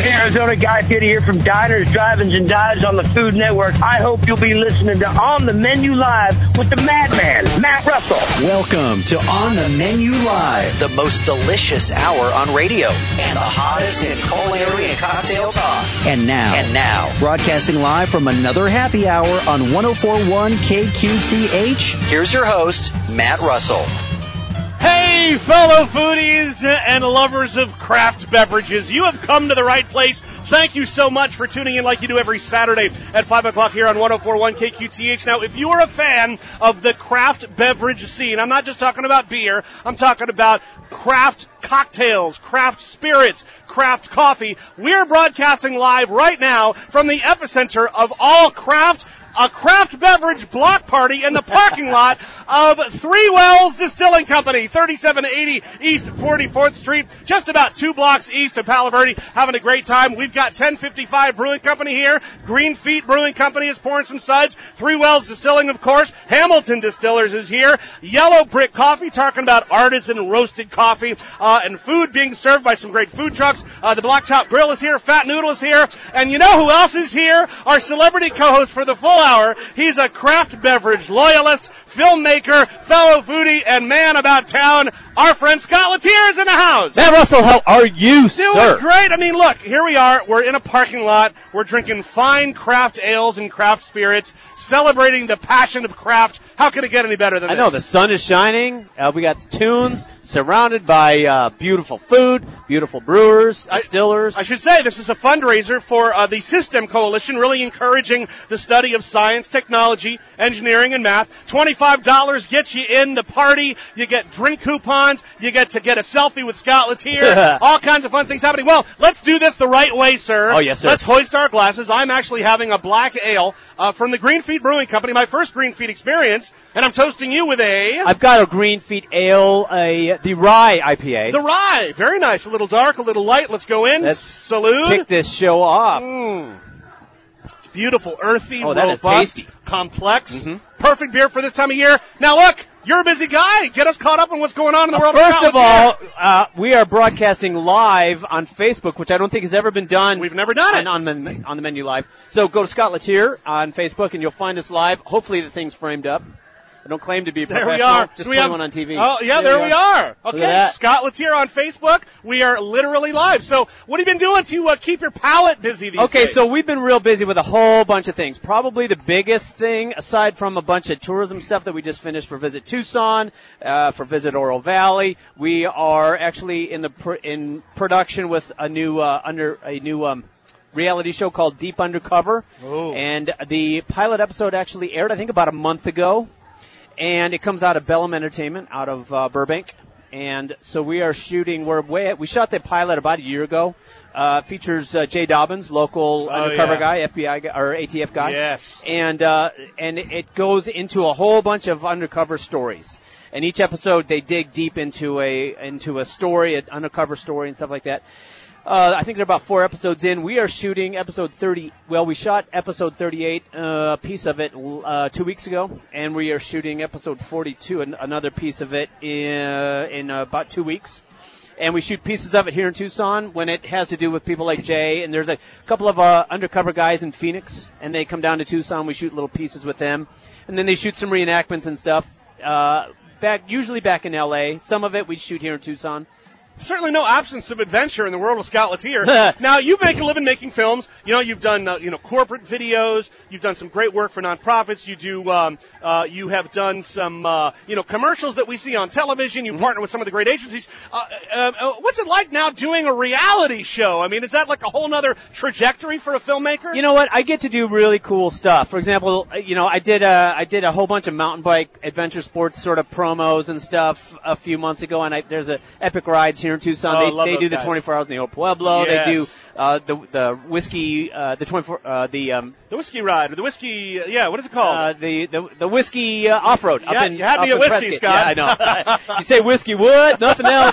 Arizona Guy Fieri here from Diners, Drive-Ins, and Dives on the Food Network. I hope you'll be listening to On the Menu Live with the madman, Matt Russell. Welcome to On the Menu Live, the most delicious hour on radio and the hottest in culinary and cocktail talk. And now, broadcasting live from another happy hour on 104.1 KQTH, here's your host, Matt Russell. Hey, fellow foodies and lovers of craft beverages, you have come to the right place. Thank you so much for tuning in like you do every Saturday at 5 o'clock here on 104.1 KQTH. Now, if you are a fan of the craft beverage scene, I'm not just talking about beer, I'm talking about craft cocktails, craft spirits, craft coffee. We're broadcasting live right now from the epicenter of all craft, a craft beverage block party in the parking lot of Three Wells Distilling Company, 3780 East 44th Street, just about 2 blocks east of Palo Verde, having a great time. We've got 1055 Brewing Company here. Green Feet Brewing Company is pouring some suds. Three Wells Distilling, of course. Hamilton Distillers is here. Yellow Brick Coffee, talking about artisan roasted coffee and food being served by some great food trucks. The Blacktop Grill is here. Fat Noodle is here. And you know who else is here? Our celebrity co-host for the full hour. He's a craft beverage loyalist, filmmaker, fellow foodie, and man about town. Our friend Scott Latier is in the house. Matt Russell, how are you, sir? Doing great. I mean, look, here we are. We're in a parking lot. We're drinking fine craft ales and craft spirits, celebrating the passion of craft. How could it get any better than this? I know, the sun is shining. We got tunes, surrounded by beautiful food, beautiful brewers, distillers. I should say this is a fundraiser for the System Coalition, really encouraging the study of science, technology, engineering, and math. $25 gets you in the party. You get drink coupons. You get to get a selfie with Scott Latier. All kinds of fun things happening. Well, let's do this the right way, sir. Oh, yes, sir. Let's hoist our glasses. I'm actually having a black ale from the Green Feet Brewing Company, my first Green Feet experience, and I'm toasting you with I've got a Green Feet ale, the rye IPA. The rye. Very nice. A little dark, a little light. Let's go in. Let's salute. Kick this show off. It's beautiful, earthy, that robust, is tasty. Complex. Mm-hmm. Perfect beer for this time of year. Now, look, you're a busy guy. Get us caught up on what's going on in the world. First of all, we are broadcasting live on Facebook, which I don't think has ever been done. We've never done it. On the Menu Live. So go to Scott Latier on Facebook, and you'll find us live. Hopefully the thing's framed up. I don't claim to be a professional. There we are. Just play one on TV. Oh, yeah, there we are. Okay, Scott Latier on Facebook. We are literally live. So what have you been doing to keep your palate busy these days? Okay, so we've been real busy with a whole bunch of things. Probably the biggest thing, aside from a bunch of tourism stuff that we just finished for Visit Tucson, for Visit Oro Valley, we are actually in production with a new reality show called Deep Undercover. Ooh. And the pilot episode actually aired, I think, about a month ago. And it comes out of Bellum Entertainment out of Burbank. And so we are shooting, we shot the pilot about a year ago. Features Jay Dobbins, local undercover guy, FBI guy, or ATF guy. Yes. And it goes into a whole bunch of undercover stories. And each episode they dig deep into a story, an undercover story and stuff like that. I think they're about 4 episodes in. We are shooting episode 30. Well, we shot episode 38, a piece of it 2 weeks ago, and we are shooting episode 42, another piece of it in about 2 weeks. And we shoot pieces of it here in Tucson when it has to do with people like Jay. And there's a couple of undercover guys in Phoenix, and they come down to Tucson. We shoot little pieces with them, and then they shoot some reenactments and stuff. Usually back in L.A. Some of it we shoot here in Tucson. Certainly no absence of adventure in the world of Scott Latier. Now, you make a living making films. You know, you've done, corporate videos. You've done some great work for nonprofits. You have done some, commercials that we see on television. You partner with some of the great agencies. What's it like now doing a reality show? I mean, is that like a whole nother trajectory for a filmmaker? You know what? I get to do really cool stuff. For example, I did a whole bunch of mountain bike adventure sports sort of promos and stuff a few months ago, and there's a Epic Rides here in Tucson. They do the 24 Hours in the Old Pueblo. Yes. They do the whiskey, the whiskey ride, or the whiskey, what is it called? The whiskey off-road. You had me at whiskey, Scott. Yeah, I know. You say whiskey, what? Nothing else.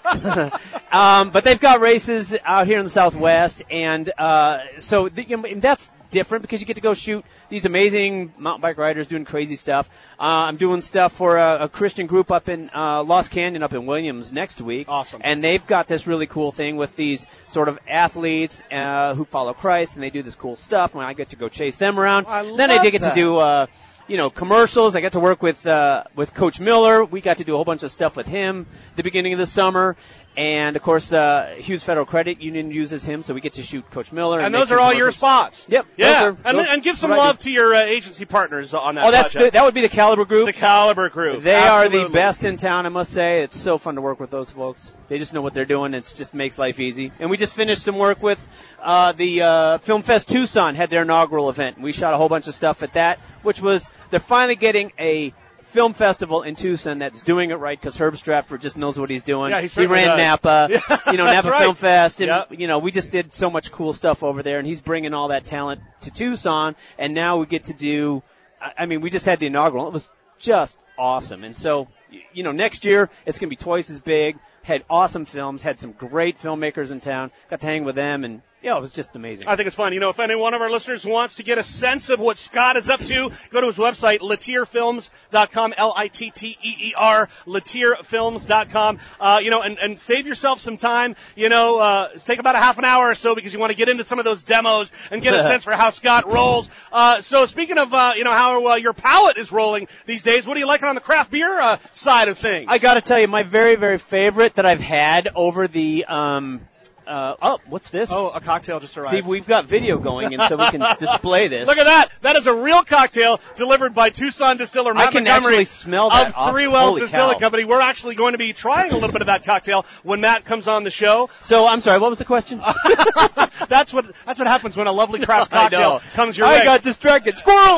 But they've got races out here in the Southwest, and and that's different because you get to go shoot these amazing mountain bike riders doing crazy stuff. I'm doing stuff for a Christian group up in Lost Canyon up in Williams next week. Awesome. And they've got this really cool thing with these sort of athletes who follow Christ, and they do this cool stuff, and I get to go chase them around. Then I get to do commercials. I got to work with Coach Miller. We got to do a whole bunch of stuff with him at the beginning of the summer. And, of course, Hughes Federal Credit Union uses him, so we get to shoot Coach Miller. And those are all your spots. Yep. Yeah. And give some love to your agency partners on that project. Good. That would be the Caliber Group. The Caliber Group. They are the best in town, I must say. It's so fun to work with those folks. They just know what they're doing. It just makes life easy. And we just finished some work with the Film Fest Tucson, had their inaugural event. We shot a whole bunch of stuff at that, which was they're finally getting a film festival in Tucson that's doing it right because Herb Stratford just knows what he's doing. Yeah, he ran Napa, Napa right. Film Fest, and Yep. we just did so much cool stuff over there, and he's bringing all that talent to Tucson, and now we get to do. We just had the inaugural. It was just awesome, and so next year it's going to be twice as big. Had awesome films, had some great filmmakers in town, got to hang with them, and it was just amazing. I think it's fun. If any one of our listeners wants to get a sense of what Scott is up to, go to his website, LatierFilms.com, L-I-T-T-E-E-R, LatierFilms.com, and save yourself some time, take about a half an hour or so because you want to get into some of those demos and get a sense for how Scott rolls. So speaking of, how your palate is rolling these days, what are you liking on the craft beer side of things? I got to tell you, my very, very favorite that I've had over the what's this? Oh, a cocktail just arrived. See, we've got video going, and so we can display this. Look at that. That is a real cocktail delivered by Tucson distiller Matt Montgomery. Actually smell that of Three Wells Distilling Company. We're actually going to be trying a little bit of that cocktail when Matt comes on the show. So, I'm sorry, what was the question? That's what happens when a lovely craft cocktail comes your way. I got distracted. Squirrel!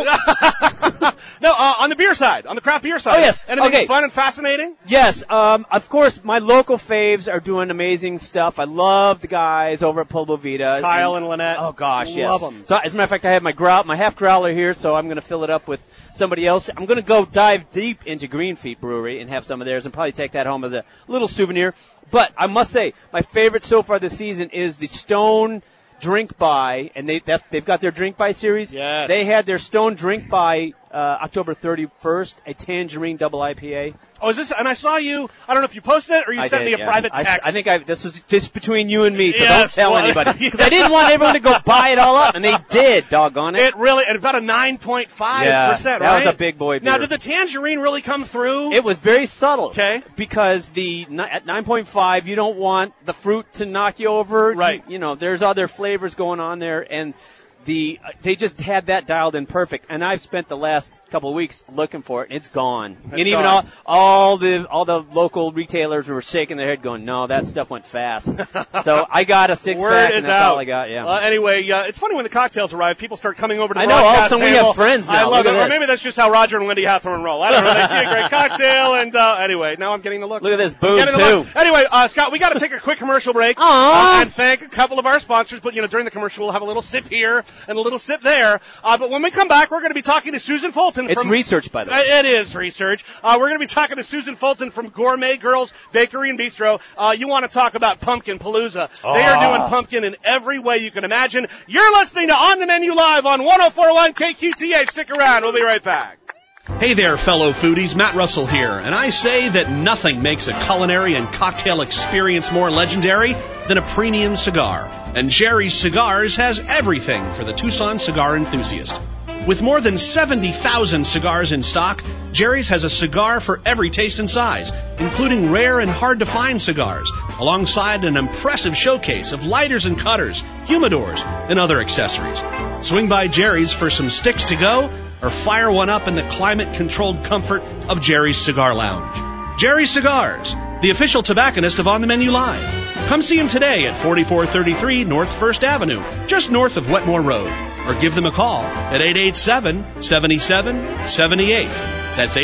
No, on the beer side, on the craft beer side. Oh, yes. Anything fun and fascinating? Yes. Of course, my local faves are doing amazing stuff. I love the guys over at Pueblo Vita. Kyle and Lynette. Oh, gosh, yes. Love them. So, as a matter of fact, I have my half growler here, so I'm going to fill it up with somebody else. I'm going to go dive deep into Greenfeet Brewery and have some of theirs and probably take that home as a little souvenir. But I must say, my favorite so far this season is the Stone Drink By, and they've got their Drink By series. Yes. They had their Stone Drink By October 31st, a tangerine double IPA. Oh, is this? And I saw you. I don't know if you posted it or you sent me a private text. I think this was just between you and me, so Yes, don't tell anybody. Because I didn't want everyone to go buy it all up, and they did, doggone it. It really, at about a 9.5%, right? That was a big boy beer. Now, did the tangerine really come through? It was very subtle. Okay. Because at 9.5, you don't want the fruit to knock you over. Right. There's other flavors going on there, and they just had that dialed in perfect. And I've spent the last couple of weeks looking for it, and it's gone. It's and even gone. all the local retailers were shaking their head going, no, that stuff went fast. So I got a 6-pack, and that's all I got, yeah. Anyway, it's funny when the cocktails arrive, people start coming over to the I know, all of a broadcast sudden table. we have friends now. I love Look it. at Or this. maybe that's just how Roger and Wendy Hathorne roll. I don't know. They see a great cocktail, and anyway, now I'm getting the look. Look at this boob, too. Anyway, Scott, we got to take a quick commercial break and thank a couple of our sponsors. But, during the commercial, we'll have a little sip here and a little sip there. But when we come back, we're going to be talking to Susan Fulton. It's research, by the way. It is research. We're going to be talking to Susan Fulton from Gourmet Girls Bakery and Bistro. You want to talk about Pumpkin Palooza. They are doing pumpkin in every way you can imagine. You're listening to On the Menu Live on 104.1 KQTH. Stick around. We'll be right back. Hey there, fellow foodies. Matt Russell here, and I say that nothing makes a culinary and cocktail experience more legendary than a premium cigar. And Jerry's Cigars has everything for the Tucson cigar enthusiast. With more than 70,000 cigars in stock, Jerry's has a cigar for every taste and size, including rare and hard-to-find cigars, alongside an impressive showcase of lighters and cutters, humidors, and other accessories. Swing by Jerry's for some sticks to go, or fire one up in the climate-controlled comfort of Jerry's Cigar Lounge. Jerry's Cigars, the official tobacconist of On the Menu Live. Come see him today at 4433 North 1st Avenue, just north of Wetmore Road. Or give them a call at 887-7778. That's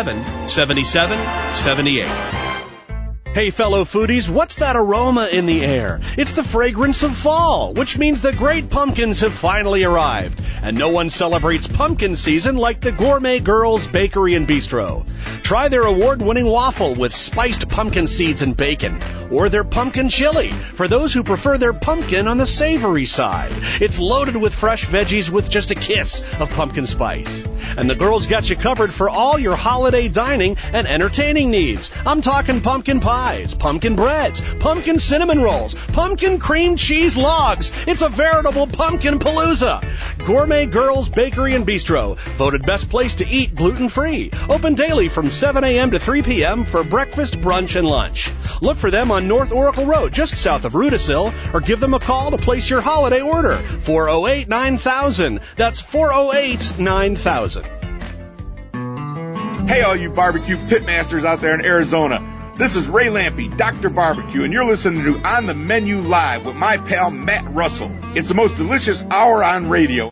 887-7778. Hey, fellow foodies, what's that aroma in the air? It's the fragrance of fall, which means the great pumpkins have finally arrived. And no one celebrates pumpkin season like the Gourmet Girls Bakery and Bistro. Try their award-winning waffle with spiced pumpkin seeds and bacon, or their pumpkin chili for those who prefer their pumpkin on the savory side. It's loaded with fresh veggies with just a kiss of pumpkin spice. And the girls got you covered for all your holiday dining and entertaining needs. I'm talking pumpkin pies, pumpkin breads, pumpkin cinnamon rolls, pumpkin cream cheese logs. It's a veritable pumpkin palooza. Gourmet Girls Bakery and Bistro, voted best place to eat gluten-free. Open daily from 7 a.m. to 3 p.m. for breakfast, brunch, and lunch. Look for them on North Oracle Road, just south of Rudisill, or give them a call to place your holiday order. 408-9000. That's 408-9000. Hey, all you barbecue pitmasters out there in Arizona. This is Ray Lampe, Dr. Barbecue, and you're listening to On the Menu Live with my pal Matt Russell. It's the most delicious hour on radio.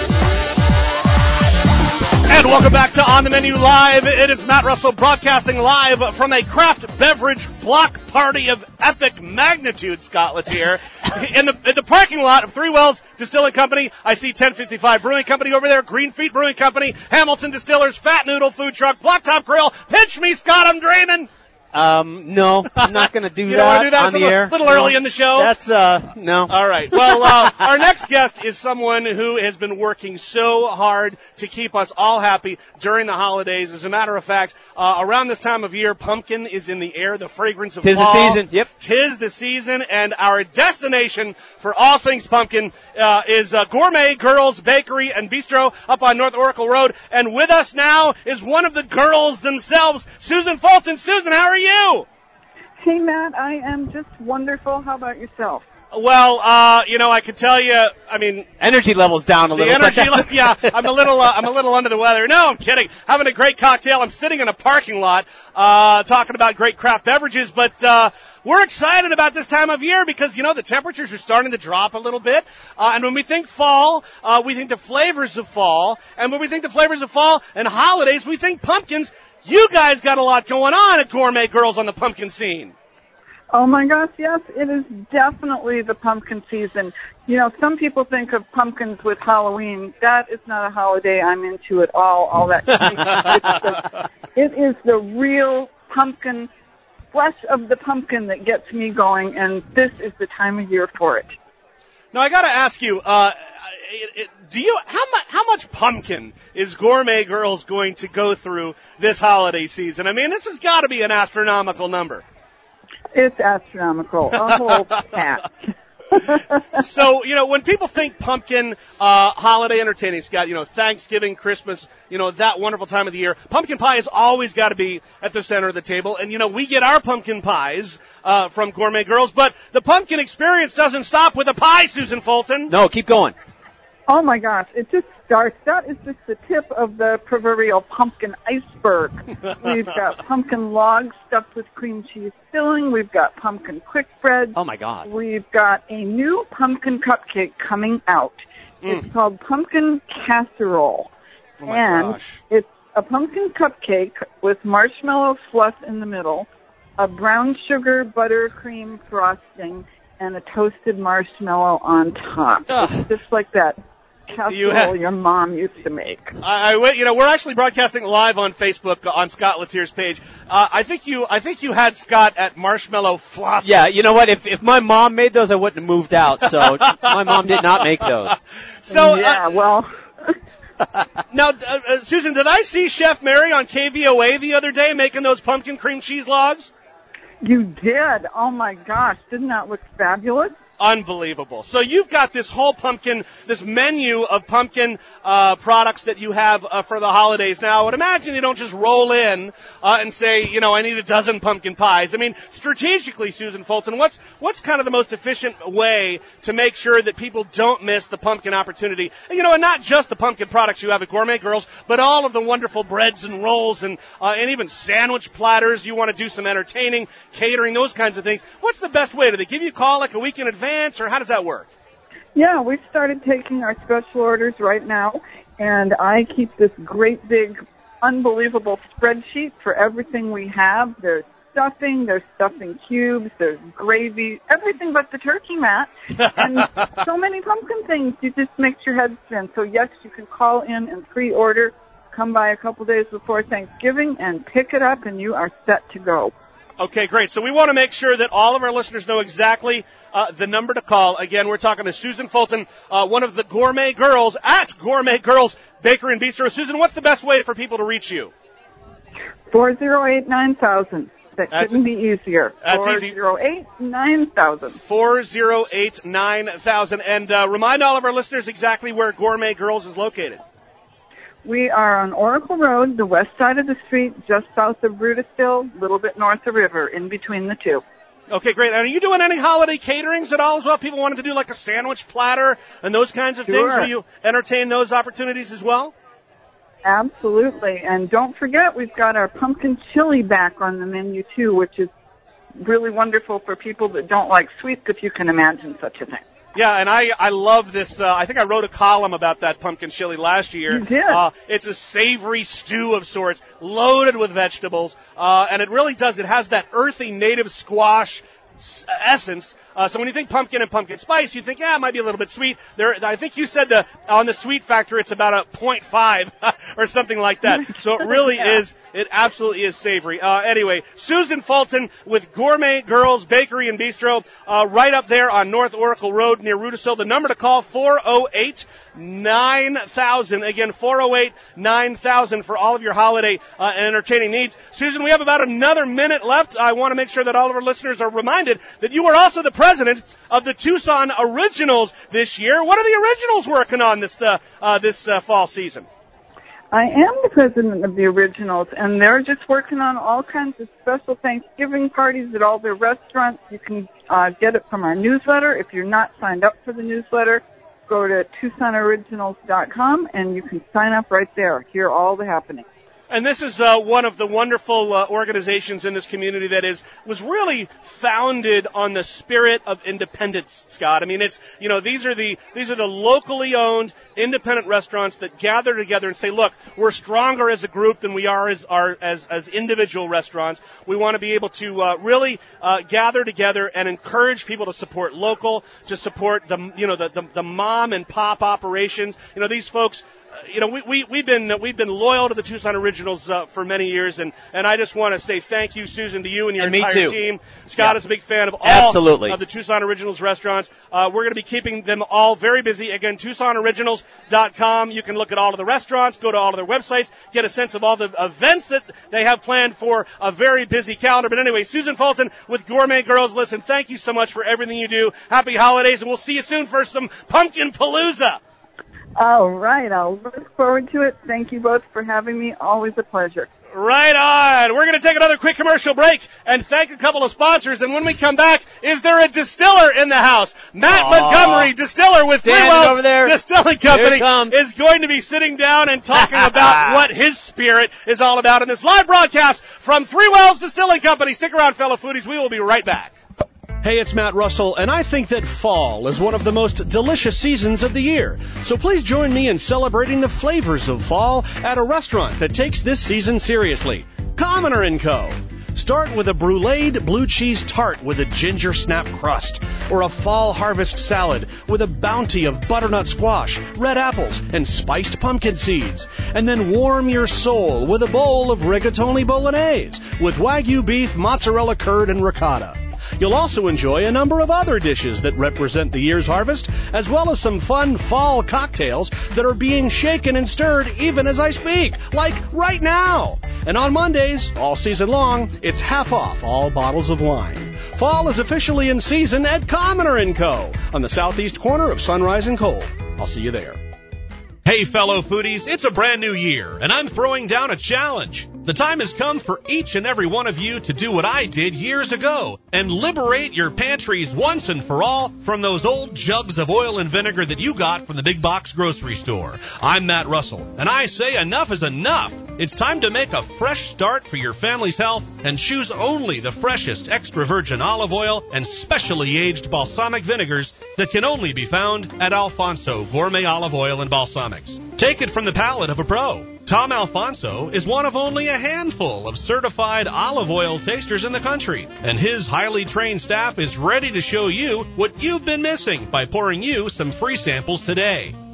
And welcome back to On the Menu Live. It is Matt Russell broadcasting live from a craft beverage block party of epic magnitude, Scott Latier. In the parking lot of Three Wells Distilling Company, I see 1055 Brewing Company over there, Green Feet Brewing Company, Hamilton Distillers, Fat Noodle Food Truck, Blacktop Grill. Pinch me, Scott, I'm dreaming. No, I'm not going to do you that, don't wanna do that on the air. A little early in the show. That's, no. All right. Well, our next guest is someone who has been working so hard to keep us all happy during the holidays. As a matter of fact, around this time of year, pumpkin is in the air, the fragrance of fall. 'Tis the season. Yep. 'Tis the season, and our destination for all things pumpkin is Gourmet Girls Bakery and Bistro up on North Oracle Road. And with us now is one of the girls themselves, Susan Fulton. Susan, how are you? Hey, Matt, I am just wonderful. How about yourself? Well, I can tell you, I mean, energy level's down a little. The energy level, yeah, I'm a little under the weather. No, I'm kidding. Having a great cocktail. I'm sitting in a parking lot, talking about great craft beverages, but, we're excited about this time of year because, the temperatures are starting to drop a little bit. And when we think fall, we think the flavors of fall. And when we think the flavors of fall and holidays, we think pumpkins. You guys got a lot going on at Gourmet Girls on the pumpkin scene. Oh my gosh, yes, it is definitely the pumpkin season. Some people think of pumpkins with Halloween. That is not a holiday I'm into at all that. It is the real pumpkin, flesh of the pumpkin that gets me going, and this is the time of year for it. Now, I got to ask you, how much pumpkin is Gourmet Girls going to go through this holiday season? I mean, this has got to be an astronomical number. It's astronomical, a whole pack. So, when people think pumpkin, holiday entertaining, Scott, Thanksgiving, Christmas, that wonderful time of the year, pumpkin pie has always got to be at the center of the table. And, we get our pumpkin pies, from Gourmet Girls, but the pumpkin experience doesn't stop with a pie, Susan Fulton. No, keep going. Oh my gosh, it just starts. That is just the tip of the proverbial pumpkin iceberg. We've got pumpkin logs stuffed with cream cheese filling. We've got pumpkin quick bread. Oh my God. We've got a new pumpkin cupcake coming out. It's called pumpkin casserole. Oh my gosh. It's a pumpkin cupcake with marshmallow fluff in the middle, a brown sugar buttercream frosting, and a toasted marshmallow on top. It's just like that casserole your mom used to make. We're actually broadcasting live on Facebook on Scott Latier's page. I think you had Scott at marshmallow fluff. Yeah, you know what? If my mom made those, I wouldn't have moved out. So my mom did not make those. So well. Now, Susan, did I see Chef Mary on KVOA the other day making those pumpkin cream cheese logs? You did. Oh my gosh, didn't that look fabulous? Unbelievable. So you've got this whole this menu of pumpkin products that you have for the holidays. Now, I would imagine you don't just roll in and say, I need a dozen pumpkin pies. I mean, strategically, Susan Fulton, what's kind of the most efficient way to make sure that people don't miss the pumpkin opportunity? And, and not just the pumpkin products you have at Gourmet Girls, but all of the wonderful breads and rolls and even sandwich platters. You want to do some entertaining, catering, those kinds of things. What's the best way? Do they give you a call like a week in advance? Or how does that work? Yeah, we've started taking our special orders right now, and I keep this great big, unbelievable spreadsheet for everything we have. There's stuffing cubes, there's gravy, everything but the turkey, Matt, and so many pumpkin things, you just makes your head spin. So yes, you can call in and pre-order, come by a couple days before Thanksgiving and pick it up, and you are set to go. Okay, great. So we want to make sure that all of our listeners know exactly the number to call. Again, we're talking to Susan Fulton, one of the Gourmet Girls at Gourmet Girls Bakery and Bistro. Susan, what's the best way for people to reach you? 408-9000. That couldn't be easier. That's easy. 408-9000. 408-9000. And remind all of our listeners exactly where Gourmet Girls is located. We are on Oracle Road, the west side of the street, just south of Rudisill, a little bit north of River, in between the two. Okay, great. And are you doing any holiday caterings at all as well? People wanted to do like a sandwich platter and those kinds of things. Will you entertain those opportunities as well? Absolutely. And don't forget, we've got our pumpkin chili back on the menu, too, which is really wonderful for people that don't like sweets, if you can imagine such a thing. Yeah, and I love this. I think I wrote a column about that pumpkin chili last year. You did. It's a savory stew of sorts, loaded with vegetables, and it really does. It has that earthy native squash essence. So when you think pumpkin and pumpkin spice, you think, it might be a little bit sweet. I think you said on the sweet factor it's about a 0.5 or something like that. So it really is, it absolutely is savory. Anyway, Susan Fulton with Gourmet Girls Bakery and Bistro, right up there on North Oracle Road near Rudisill. The number to call, 408-9000. Again, 408-9000 for all of your holiday and entertaining needs. Susan, we have about another minute left. I want to make sure that all of our listeners are reminded that you are also the president of the Tucson Originals this year. What are the Originals working on this fall season? I am the president of the Originals, and they're just working on all kinds of special Thanksgiving parties at all their restaurants. You can get it from our newsletter. If you're not signed up for the newsletter, go to TucsonOriginals.com, and you can sign up right there. Hear all the happenings. And this is one of the wonderful organizations in this community that was really founded on the spirit of independence, Scott. I mean, these are the locally owned independent restaurants that gather together and say, look, we're stronger as a group than we are as individual restaurants. We want to be able to really gather together and encourage people to support local, to support the mom and pop operations. These folks. We've been loyal to the Tucson Originals for many years, and I just want to say thank you, Susan, to you and your entire team. Scott is a big fan of all of the Tucson Originals restaurants. We're going to be keeping them all very busy. Again, TucsonOriginals.com. You can look at all of the restaurants, go to all of their websites, get a sense of all the events that they have planned for a very busy calendar. But anyway, Susan Fulton with Gourmet Girls. Listen, thank you so much for everything you do. Happy holidays, and we'll see you soon for some Pumpkin Palooza. All right. I'll look forward to it. Thank you both for having me. Always a pleasure. Right on. We're going to take another quick commercial break and thank a couple of sponsors. And when we come back, is there a distiller in the house? Matt Montgomery, distiller with Three Wells Distilling Company, is going to be sitting down and talking about what his spirit is all about in this live broadcast from Three Wells Distilling Company. Stick around, fellow foodies. We will be right back. Hey, it's Matt Russell, and I think that fall is one of the most delicious seasons of the year. So please join me in celebrating the flavors of fall at a restaurant that takes this season seriously. Commoner & Co. Start with a bruleed blue cheese tart with a ginger snap crust, or a fall harvest salad with a bounty of butternut squash, red apples, and spiced pumpkin seeds. And then warm your soul with a bowl of rigatoni bolognese with Wagyu beef, mozzarella curd, and ricotta. You'll also enjoy a number of other dishes that represent the year's harvest, as well as some fun fall cocktails that are being shaken and stirred even as I speak, like right now. And on Mondays, all season long, it's half off all bottles of wine. Fall is officially in season at Commoner & Co. on the southeast corner of Sunrise and Cole. I'll see you there. Hey, fellow foodies, it's a brand new year, and I'm throwing down a challenge. The time has come for each and every one of you to do what I did years ago and liberate your pantries once and for all from those old jugs of oil and vinegar that you got from the big box grocery store. I'm Matt Russell, and I say enough is enough. It's time to make a fresh start for your family's health and choose only the freshest extra virgin olive oil and specially aged balsamic vinegars that can only be found at Alfonso Gourmet Olive Oil and Balsamics. Take it from the palate of a pro. Tom Alfonso is one of only a handful of certified olive oil tasters in the country, and his highly trained staff is ready to show you what you've been missing by pouring you some free samples today.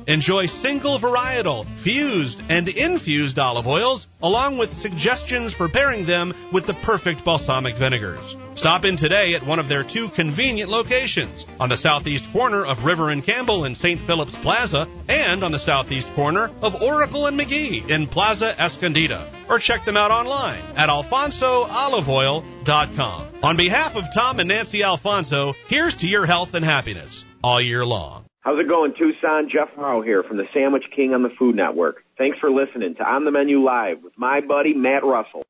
Enjoy single varietal, fused, and infused olive oils, along with suggestions for pairing them with the perfect balsamic vinegars. Stop in today at one of their 2 convenient locations, on the southeast corner of River and Campbell in St. Philip's Plaza, and on the southeast corner of Oracle and McGee in Plaza Escondida. Or check them out online at alfonsooliveoil.com. On behalf of Tom and Nancy Alfonso, here's to your health and happiness all year long. How's it going, Tucson? Jeff Morrow here from the Sandwich King on the Food Network. Thanks for listening to On the Menu Live with my buddy Matt Russell.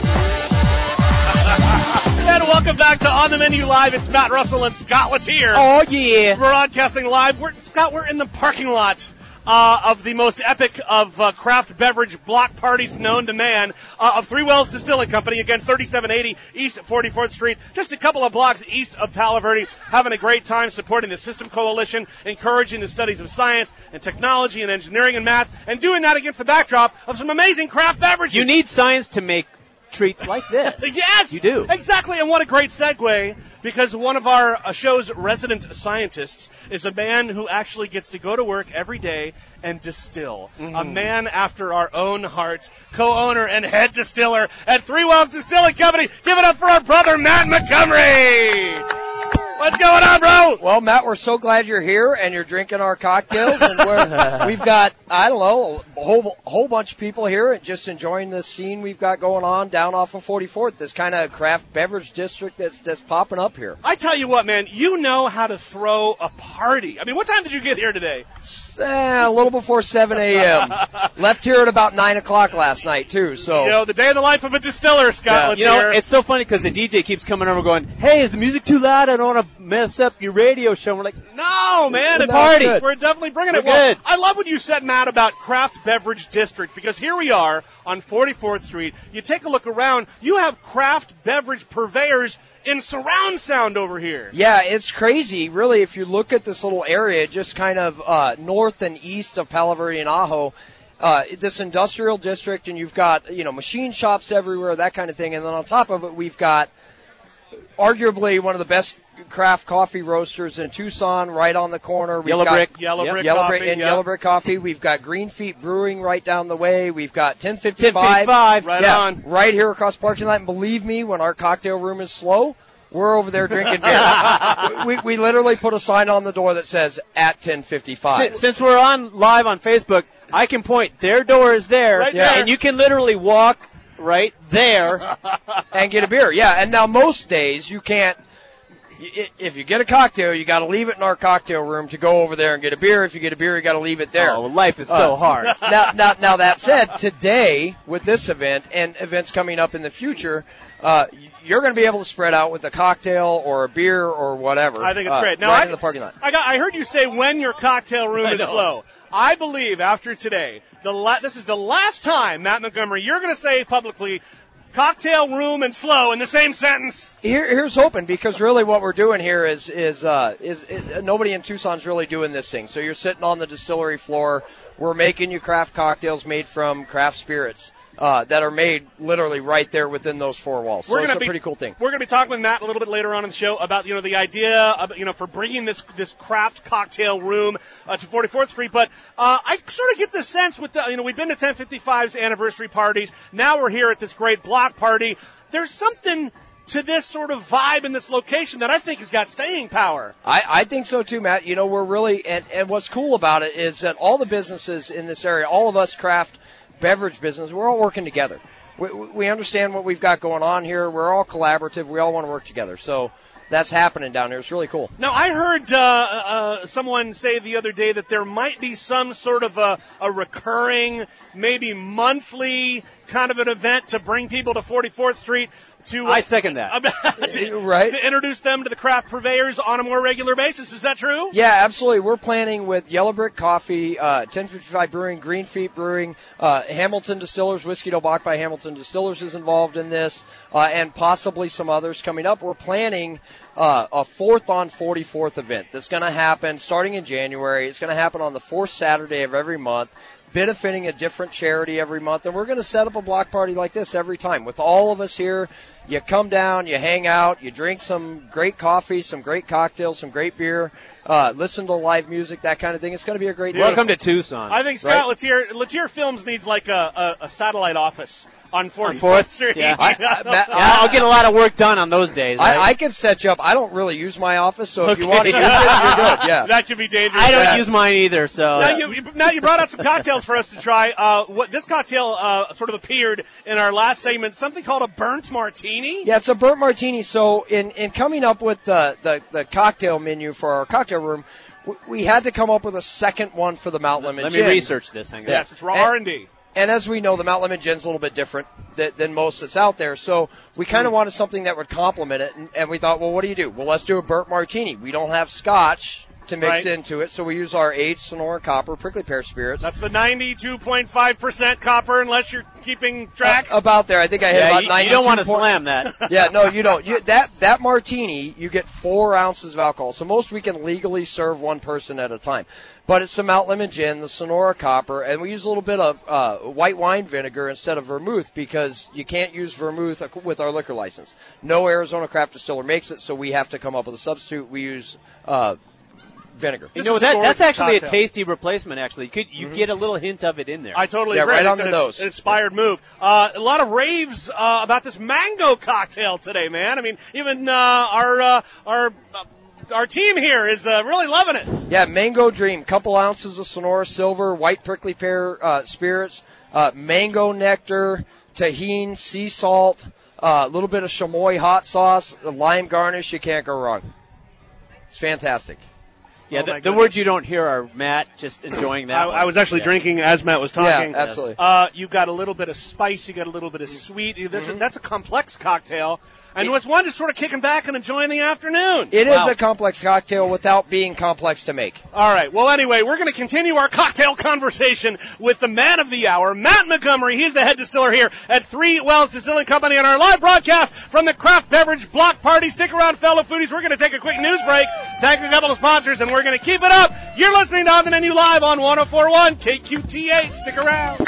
And welcome back to On the Menu Live. It's Matt Russell and Scott Latier. Oh, yeah. We're broadcasting live. Scott, we're in the parking lot of the most epic of craft beverage block parties known to man, of Three Wells Distilling Company. Again, 3780 East 44th Street, just a couple of blocks east of Palo Verde. Having a great time supporting the System Coalition, encouraging the studies of science and technology and engineering and math, and doing that against the backdrop of some amazing craft beverages. You need science to make treats like this. Yes! You do. Exactly, and what a great segue, because one of our show's resident scientists is a man who actually gets to go to work every day and distill. A man after our own hearts, co-owner and head distiller at Three Wells Distilling Company. Give it up for our brother, Matt Montgomery! What's going on, bro? Well, Matt, we're so glad you're here and you're drinking our cocktails, and we've got, I don't know, a whole bunch of people here and just enjoying this scene we've got going on down off of 44th, this kind of craft beverage district that's popping up here. I tell you what, man, you know how to throw a party. I mean, what time did you get here today? A little before 7 a.m. Left here at about 9 o'clock last night, too. So, you know, the day in the life of a distiller, Scott. You know, it's so funny because the DJ keeps coming over going, hey, is the music too loud? I don't want to mess up your radio show. And we're like, no, man, it's a party. We're definitely bringing it. Well, I love what you said, Matt, about craft beverage district, because here we are on 44th Street. You take a look around, you have craft beverage purveyors in surround sound over here. Yeah, it's crazy. Really, if you look at this little area, just kind of north and east of Palo Verde and Ajo, this industrial district, and you've got, you know, machine shops everywhere, that kind of thing. And then on top of it, we've got arguably one of the best craft coffee roasters in Tucson, right on the corner. Yellow Brick Coffee. We've got Green Feet Brewing right down the way. We've got 1055. Right on. Right here across the parking lot. And believe me, when our cocktail room is slow, we're over there drinking beer. we literally put a sign on the door that says at 1055. Since we're on live on Facebook, I can point. Their door is there, right there. And you can literally walk right there and get a beer. Yeah, and now most days you can't. If you get a cocktail, you got to leave it in our cocktail room to go over there and get a beer. If you get a beer, you got to leave it there. Oh, life is so hard. Now that said, today with this event and events coming up in the future, you're going to be able to spread out with a cocktail or a beer or whatever. I think it's great. Now, right in the parking lot. I heard you say when your cocktail room is slow. I believe after today, this is the last time, Matt Montgomery, you're going to say publicly, cocktail room and slow in the same sentence. Here's hoping, because really what we're doing here is nobody in Tucson's really doing this thing. So you're sitting on the distillery floor. We're making you craft cocktails made from craft spirits that are made literally right there within those four walls. So it's a pretty cool thing. We're going to be talking with Matt a little bit later on in the show about, you know, the idea of, you know, for bringing this craft cocktail room to 44th Street. But I sort of get the sense with the, you know, we've been to 1055's anniversary parties. Now we're here at this great block party. There's something to this sort of vibe in this location that I think has got staying power. I think so too, Matt. You know, we're really, and what's cool about it is that all the businesses in this area, all of us craft beverage business, we're all working together. We understand what we've got going on here. We're all collaborative. We all want to work together. So that's happening down here. It's really cool. Now, I heard someone say the other day that there might be some sort of a recurring, maybe monthly kind of an event to bring people to 44th Street to I second that. Right. To introduce them to the craft purveyors on a more regular basis. Is that true? Yeah, absolutely. We're planning with Yellow Brick Coffee, 1055 Brewing, Green Feet Brewing, Hamilton Distillers, Whiskey Del Bach by Hamilton Distillers is involved in this, and possibly some others coming up. We're planning a 4th on 44th event that's going to happen starting in January. It's going to happen on the 4th Saturday of every month. benefiting a different charity every month, and we're going to set up a block party like this every time with all of us here. You come down, you hang out, you drink some great coffee, some great cocktails, some great beer, listen to live music, that kind of thing. It's going to be a great day. Welcome to Tucson. I think, Scott, Let's Hear Films needs like a satellite office on 44th Street. Yeah. I'll get a lot of work done on those days. Right? I can set you up. I don't really use my office, so if you want to use it, you're good. Yeah. That could be dangerous. I don't use mine either. So now you brought out some cocktails for us to try. This cocktail sort of appeared in our last segment, something called a burnt martini. Yeah, it's a burnt martini. So in coming up with the cocktail menu for our cocktail room, we had to come up with a second one for the Mount Lemon Gin. Let me research this. Hang on. Yes, it's raw R&D. And as we know, the Mount Lemon Gin's a little bit different than most that's out there. So we kind of wanted something that would complement it. And we thought, well, what do? Well, let's do a burnt martini. We don't have scotch to mix into it, so we use our aged Sonora Copper prickly pear spirits. That's the 92.5% copper, unless you're keeping track. About there. I think I hit about 92. You don't want to slam that. Yeah, no, you don't. That martini, you get 4 ounces of alcohol. So most we can legally serve one person at a time. But it's the Mount Lemon Gin, the Sonora Copper, and we use a little bit of white wine vinegar instead of vermouth because you can't use vermouth with our liquor license. No Arizona craft distiller makes it, so we have to come up with a substitute. We use vinegar. That's actually a tasty replacement. Actually, you get a little hint of it in there. I totally agree. Right on the nose. An inspired move. A lot of raves about this mango cocktail today, man. I mean, even our team here is really loving it. Yeah, Mango Dream, couple ounces of Sonora Silver, white prickly pear spirits, mango nectar, tahini, sea salt, a little bit of chamoy hot sauce, a lime garnish. You can't go wrong. It's fantastic. Yeah, the words you don't hear are Matt just enjoying that. I was actually drinking as Matt was talking. Yeah, absolutely. You got a little bit of spice, you got a little bit of sweet. That's a complex cocktail. And it's one just sort of kicking back and enjoying the afternoon. It is a complex cocktail without being complex to make. All right. Well, anyway, we're going to continue our cocktail conversation with the man of the hour, Matt Montgomery. He's the head distiller here at Three Wells Distilling Company on our live broadcast from the Craft Beverage Block Party. Stick around, fellow foodies. We're going to take a quick news break, thank a couple of sponsors, and we're going to keep it up. You're listening to On the Menu Live on 104.1 KQTH. Stick around.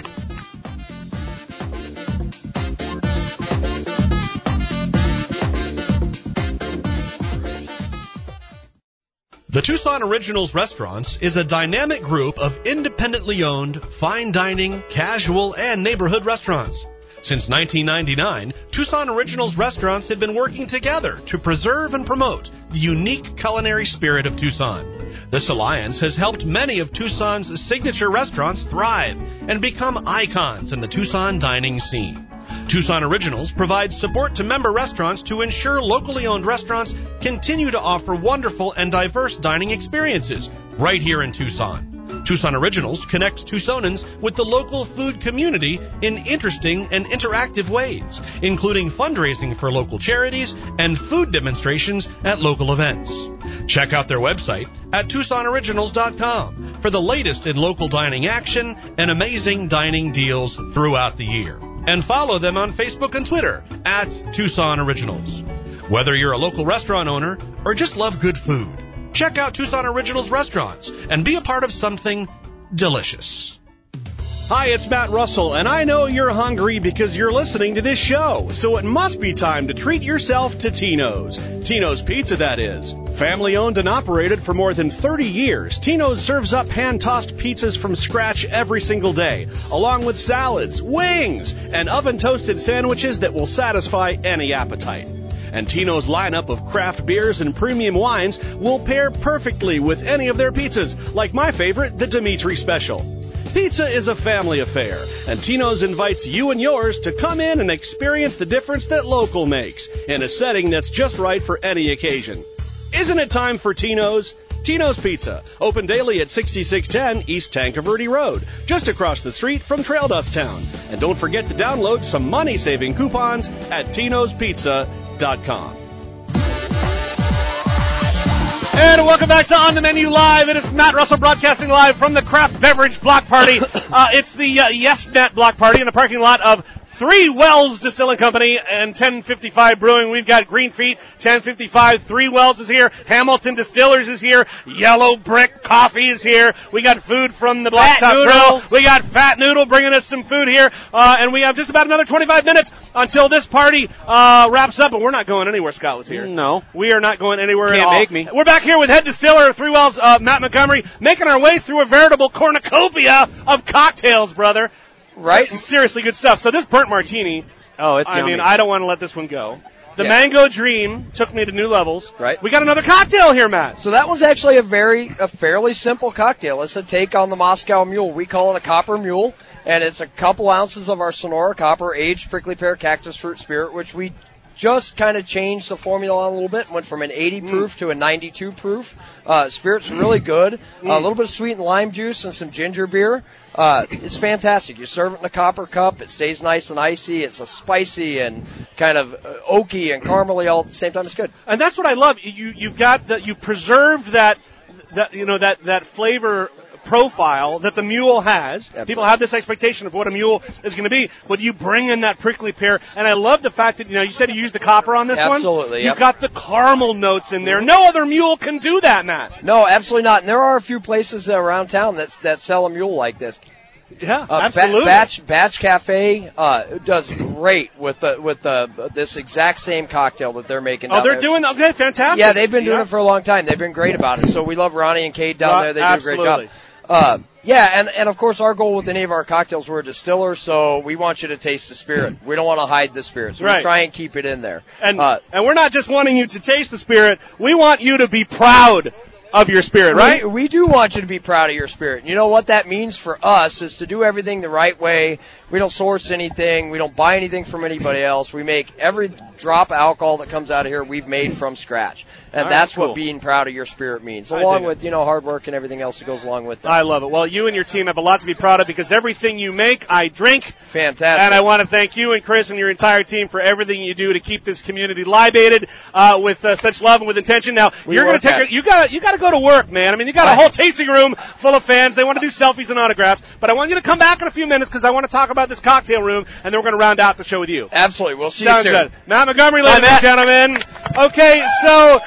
The Tucson Originals Restaurants is a dynamic group of independently owned, fine dining, casual, and neighborhood restaurants. Since 1999, Tucson Originals Restaurants have been working together to preserve and promote the unique culinary spirit of Tucson. This alliance has helped many of Tucson's signature restaurants thrive and become icons in the Tucson dining scene. Tucson Originals provides support to member restaurants to ensure locally owned restaurants continue to offer wonderful and diverse dining experiences right here in Tucson. Tucson Originals connects Tucsonans with the local food community in interesting and interactive ways, including fundraising for local charities and food demonstrations at local events. Check out their website at TucsonOriginals.com for the latest in local dining action and amazing dining deals throughout the year. And follow them on Facebook and Twitter at Tucson Originals. Whether you're a local restaurant owner or just love good food, check out Tucson Originals Restaurants and be a part of something delicious. Hi, it's Matt Russell, and I know you're hungry because you're listening to this show, so it must be time to treat yourself to Tino's. Tino's Pizza, that is. Family owned and operated for more than 30 years, Tino's serves up hand-tossed pizzas from scratch every single day, along with salads, wings, and oven-toasted sandwiches that will satisfy any appetite. And Tino's lineup of craft beers and premium wines will pair perfectly with any of their pizzas, like my favorite, the Dimitri Special. Pizza is a family affair, and Tino's invites you and yours to come in and experience the difference that local makes in a setting that's just right for any occasion. Isn't it time for Tino's? Tino's Pizza, open daily at 6610 East Tanca Verde Road, just across the street from Trail Dust Town. And don't forget to download some money-saving coupons at tinospizza.com. And welcome back to On the Menu Live. It is Matt Russell broadcasting live from the Craft Beverage Block Party. It's the Yes Net Block Party in the parking lot of Three Wells Distilling Company and 1055 Brewing. We've got Green Feet, 1055. Three Wells is here. Hamilton Distillers is here. Yellow Brick Coffee is here. We got food from the Blacktop Grill. We got Fat Noodle bringing us some food here. And we have just about another 25 minutes until this party wraps up. But we're not going anywhere, Scott Letier. No. We are not going anywhere at all. Can't make me. We're back here with head distiller of Three Wells, Matt Montgomery, making our way through a veritable cornucopia of cocktails, brother. Right. That's seriously good stuff. So this burnt martini, it's I yummy. mean, I don't want to let this one go. The Mango Dream took me to new levels. Right. We got another cocktail here, Matt. So that was actually a fairly simple cocktail. It's a take on the Moscow Mule. We call it a Copper Mule, and it's a couple ounces of our Sonora Copper aged prickly pear cactus fruit spirit, which we just kind of changed the formula on a little bit and went from an 80 proof to a 92 proof. Spirit's really good. A little bit of sweet and lime juice and some ginger beer. It's fantastic. You serve it in a copper cup. It stays nice and icy. It's a spicy and kind of oaky and caramely all at the same time. It's good. And that's what I love. You've got you preserved that flavor profile that the mule has. Absolutely. People have this expectation of what a mule is going to be, but you bring in that prickly pear, and I love the fact that, you said you used the copper on this one? Absolutely, You've got the caramel notes in there. No other mule can do that, Matt. No, absolutely not. And there are a few places around town that sell a mule like this. Yeah, absolutely. Batch Cafe does great with this exact same cocktail that they're making. Oh, they're doing okay, fantastic. Yeah, they've been doing it for a long time. They've been great about it. So we love Ronnie and Cade down there. They do a great job. And of course our goal with any of our cocktails, we're a distiller, so we want you to taste the spirit. We don't want to hide the spirit, so we try and keep it in there. And we're not just wanting you to taste the spirit, we want you to be proud of your spirit, right? We do want you to be proud of your spirit. You know what that means for us is to do everything the right way. We don't source anything. We don't buy anything from anybody else. We make every drop of alcohol that comes out of here we've made from scratch. And that's what being proud of your spirit means, along with, hard work and everything else that goes along with that. I love it. Well, you and your team have a lot to be proud of because everything you make, I drink. Fantastic. And I want to thank you and Chris and your entire team for everything you do to keep this community libated with such love and with intention. Now, you're going to you got to go to work, man. I mean, you got a whole tasting room full of fans. They want to do selfies and autographs. But I want you to come back in a few minutes because I want to talk about this cocktail room, and then we're going to round out the show with you. Absolutely. We'll see you soon. Good. Matt Montgomery, ladies and gentlemen. Okay, so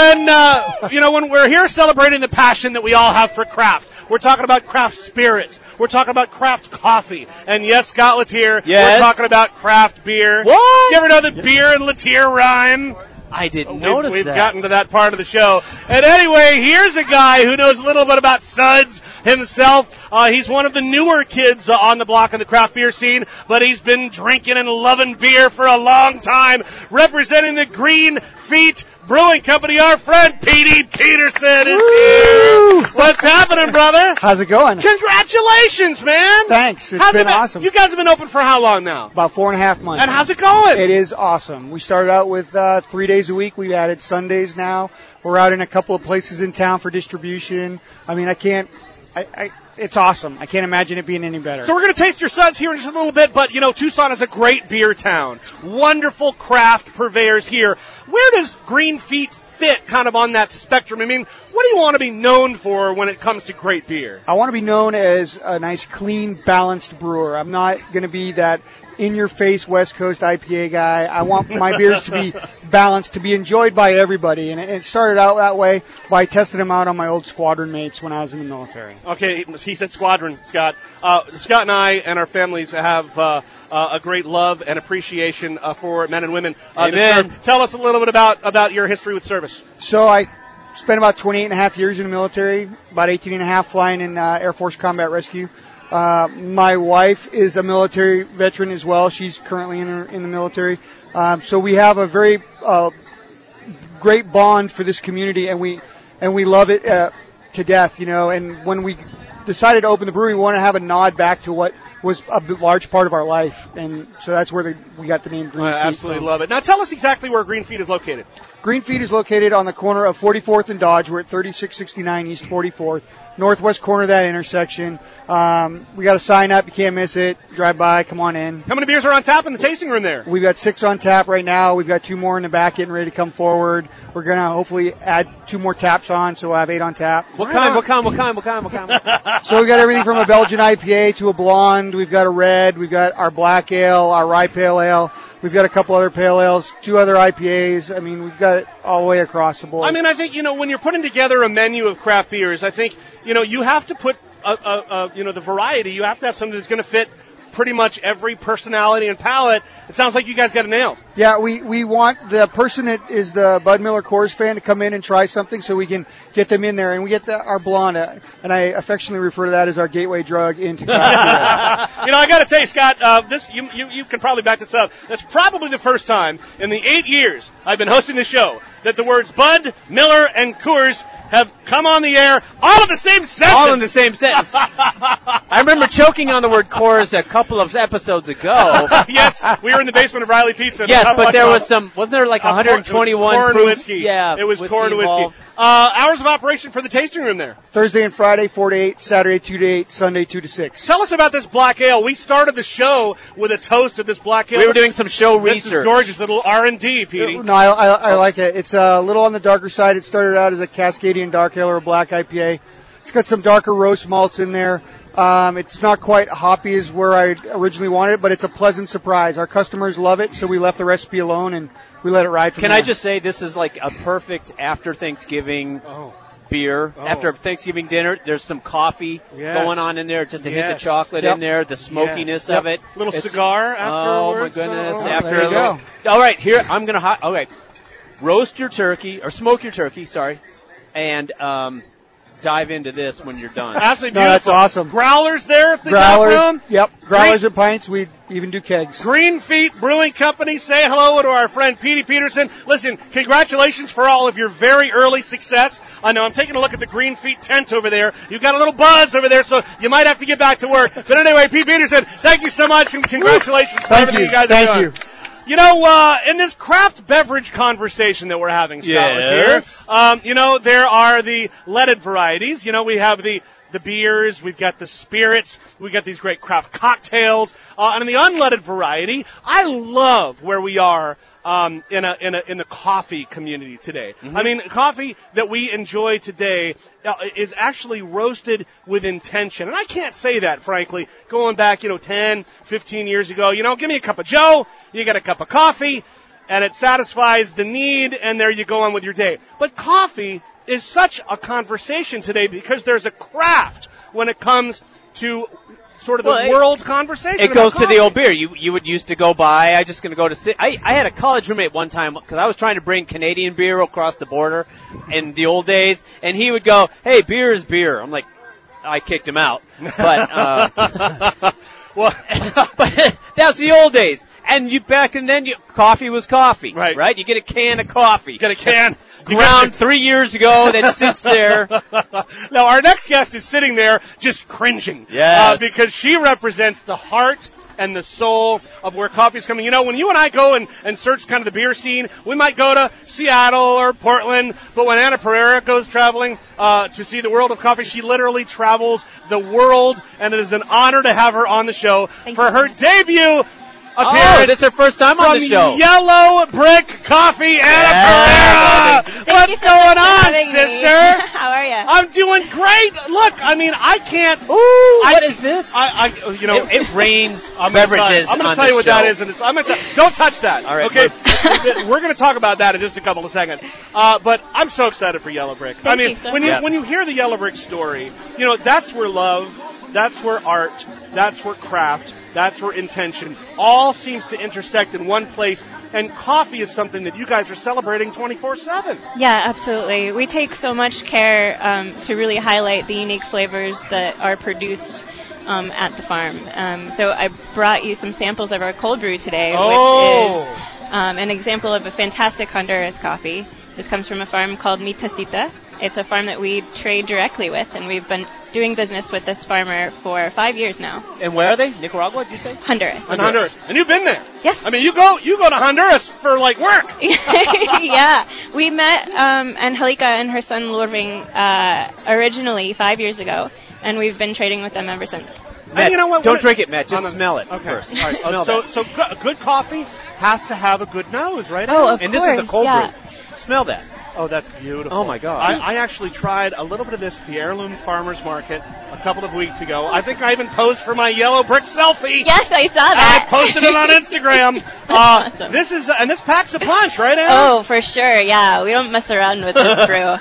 when we're here celebrating the passion that we all have for craft, we're talking about craft spirits. We're talking about craft coffee. And yes, Scott Letier, we're talking about craft beer. What? Do you ever know that beer and Letier rhyme? I didn't notice We've that. gotten to that part of the show. And anyway, here's a guy who knows a little bit about suds himself. He's one of the newer kids on the block in the craft beer scene, but he's been drinking and loving beer for a long time. Representing the Green Feet Brewing Company, our friend Petey Peterson is here. What's happening, brother? How's it going? Congratulations, man. Thanks. It's been awesome. You guys have been open for how long now? About 4.5 months. And how's it going? It is awesome. We started out with 3 days a week. We've added Sundays now. We're out in a couple of places in town for distribution. I mean, it's awesome. I can't imagine it being any better. So we're going to taste your suds here in just a little bit, but, Tucson is a great beer town. Wonderful craft purveyors here. Where does Green Feet fit kind of on that spectrum? I mean, what do you want to be known for when it comes to great beer? I want to be known as a nice, clean, balanced brewer. I'm not going to be that in-your-face West Coast IPA guy. I want my beers to be balanced, to be enjoyed by everybody. And it started out that way by testing them out on my old squadron mates when I was in the military. Okay, he said squadron, Scott. Scott and I and our families have a great love and appreciation for men and women that serve. Tell us a little bit about your history with service. So I spent about 28 and a half years in the military, about 18 and a half flying in Air Force Combat Rescue. My wife is a military veteran as well. She's currently in the military. So we have a very great bond for this community, and we love it to death, And when we decided to open the brewery, we want to have a nod back to what was a large part of our life, and so that's where we got the name Green Feet. I absolutely love it. Now tell us exactly where Green Feet is located. Green Feet is located on the corner of 44th and Dodge. We're at 3669 East 44th, northwest corner of that intersection. We got a sign up. You can't miss it. Drive by. Come on in. How many beers are on tap in the tasting room there? We've got 6 on tap right now. We've got 2 more in the back getting ready to come forward. We're going to hopefully add 2 more taps on, so we'll have 8 on tap. What kind? So we got everything from a Belgian IPA to a blonde. We've got a red. We've got our black ale, our rye pale ale. We've got a couple other pale ales, 2 other IPAs. I mean, we've got it all the way across the board. I mean, I think, when you're putting together a menu of craft beers, I think, you have to put, the variety. You have to have something that's going to fit pretty much every personality and palate. It sounds like you guys got it nailed. Yeah, we want the person that is the Bud Miller Coors fan to come in and try something so we can get them in there. And we get our blonde, and I affectionately refer to that as our gateway drug into craft beer. I got to tell you, Scott, this you can probably back this up. That's probably the first time in the 8 years I've been hosting the show that the words Bud, Miller, and Coors have come on the air all in the same sentence. All in the same sentence. I remember choking on the word Coors a couple of episodes ago. Yes, we were in the basement of Riley Pizza. Yes, but there was wasn't there like 121 corn proof? whiskey. Yeah, it was corn involved. whiskey. Hours of operation for the tasting room there. Thursday and Friday, 4 to 8, Saturday, 2 to 8, Sunday, 2 to 6. Tell us about this black ale. We started the show with a toast of this black ale. We were doing some show research. This is gorgeous, little R&D, Petey. No, I like it. It's a little on the darker side. It started out as a Cascadian dark ale or a black IPA. It's got some darker roast malts in there. It's not quite hoppy as where I originally wanted it, but it's a pleasant surprise. Our customers love it, so we left the recipe alone and we let it ride from there. Can I just say this is like a perfect after Thanksgiving beer. After Thanksgiving dinner, there's some coffee going on in there, just a hint of chocolate in there, the smokiness of it. Little cigar afterwards. Oh, my goodness. After there you go. All right, here, I'm going to all right. Roast your turkey, or smoke your turkey, and dive into this when you're done. Absolutely beautiful. No, that's awesome. Growlers there at the Growlers, tap room? Yep. Growlers and pints. We even do kegs. Green Feet Brewing Company. Say hello to our friend Petey Peterson. Listen, congratulations for all of your very early success. I know I'm taking a look at the Green Feet tent over there. You've got a little buzz over there, so you might have to get back to work. But anyway, Pete Peterson, thank you so much, and congratulations for everything you guys are doing. Thank you. In this craft beverage conversation that we're having, Scott, here, there are the leaded varieties. We have the beers, we've got the spirits, we've got these great craft cocktails, and in the unleaded variety, I love where we are in the coffee community today. Mm-hmm. I mean, coffee that we enjoy today is actually roasted with intention. And I can't say that, frankly, going back, 10, 15 years ago. Give me a cup of Joe, you get a cup of coffee, and it satisfies the need, and there you go on with your day. But coffee is such a conversation today because there's a craft when it comes to sort of the world conversation. It goes to the old beer. You would used to go by. I just going to go to sit. I had a college roommate one time because I was trying to bring Canadian beer across the border in the old days, and he would go, "Hey, beer is beer." I'm like, I kicked him out, but but that's the old days. And coffee was coffee, right? You get a can of coffee. You get a can. Ground 3 years ago that sits there. Now, our next guest is sitting there just cringing. Yes. Because she represents the heart and the soul of where coffee's coming. When you and I go and search kind of the beer scene, we might go to Seattle or Portland, but when Anna Pereira goes traveling to see the world of coffee, she literally travels the world, and it is an honor to have her on the show for her debut appearance. This is her first time on the show. Yellow Brick Coffee, Anna Pereira. What's going on, sister? How are you? I'm doing great. Look, I can't. What is this? It rains beverages. I'm going to tell you what that is. Don't touch that. All right. Okay. We're going to talk about that in just a couple of seconds. But I'm so excited for Yellow Brick. Thank you so much. When you hear the Yellow Brick story, that's where love, that's where art, that's where craft, that's where intention all seems to intersect in one place, and coffee is something that you guys are celebrating 24/7. Yeah, absolutely. We take so much care to really highlight the unique flavors that are produced at the farm. So I brought you some samples of our cold brew today, which is an example of a fantastic Honduras coffee. This comes from a farm called Mi Tacita. It's a farm that we trade directly with, and we've been doing business with this farmer for 5 years now. And where are they? Nicaragua, did you say? Honduras. In Honduras. And you've been there. Yes. I mean, you go to Honduras for, like, work. Yeah. We met Angelica and her son Lorving originally 5 years ago, and we've been trading with them ever since. Matt, you know what? Don't drink it, Matt. Just smell it first. All right. So good coffee has to have a good nose, right? Oh, of and course. And this is a cold brew. Smell that. Oh, that's beautiful. Oh, my God. I actually tried a little bit of this at the Heirloom Farmers Market a couple of weeks ago. I think I even posed for my yellow brick selfie. Yes, I saw that. I posted it on Instagram. Awesome. This packs a punch, right, Anna? Oh, for sure, yeah. We don't mess around with this brew.